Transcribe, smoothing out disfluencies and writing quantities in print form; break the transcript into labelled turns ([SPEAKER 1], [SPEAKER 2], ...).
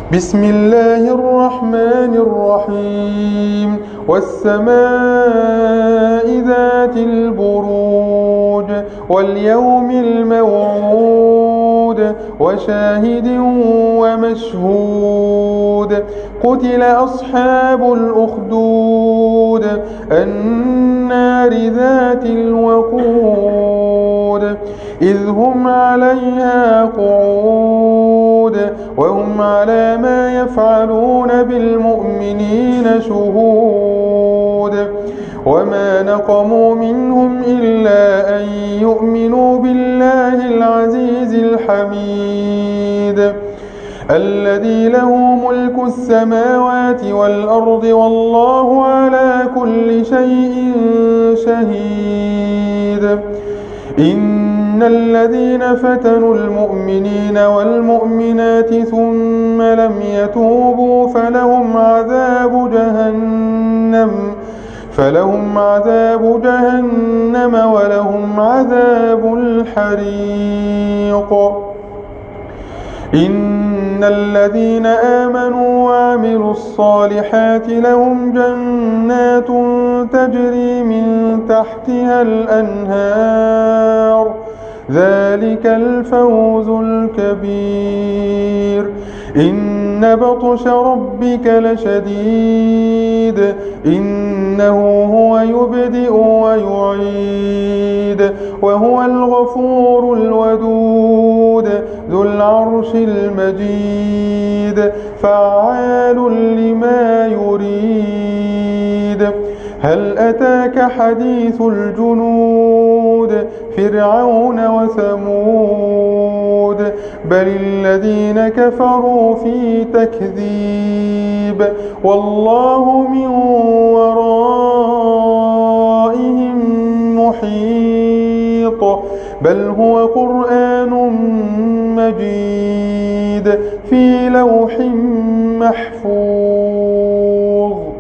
[SPEAKER 1] بسم الله الرحمن الرحيم والسماء ذات البروج واليوم الموعود وشاهد ومشهود قتل أصحاب الأخدود النار ذات الوقود إذ هم عليها قعود وهم على ما يفعلون بالمؤمنين شهود وما نقموا منهم إلا أن يؤمنوا بالله العزيز الحميد الذي له ملك السماوات والأرض والله على كل شيء شهيد إن الذين فتنوا المؤمنين والمؤمنات ثم لم يتوبوا فلهم عذاب جهنم ولهم عذاب الحريق إن الذين آمنوا وعملوا الصالحات لهم جنات تجري من تحتها الأنهار ذلك الفوز الكبير إن بطش ربك لشديد إنه هو يبدئ ويعيد وهو الغفور الودود ذو العرش المجيد فعال لما يريد هل أتاك حديث الجنود فرعون وثمود بل الذين كفروا في تكذيب والله من ورائهم محيط بل هو قرآن مجيد في لوح محفوظ.